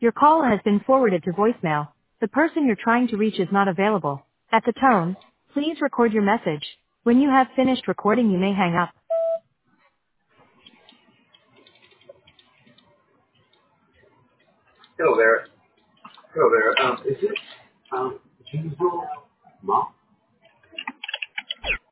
Your call has been forwarded to voicemail. The person you're trying to reach is not available. At the tone, please record your message. When you have finished recording, you may hang up. Hello there. Hello there. Is it Janesville Mom?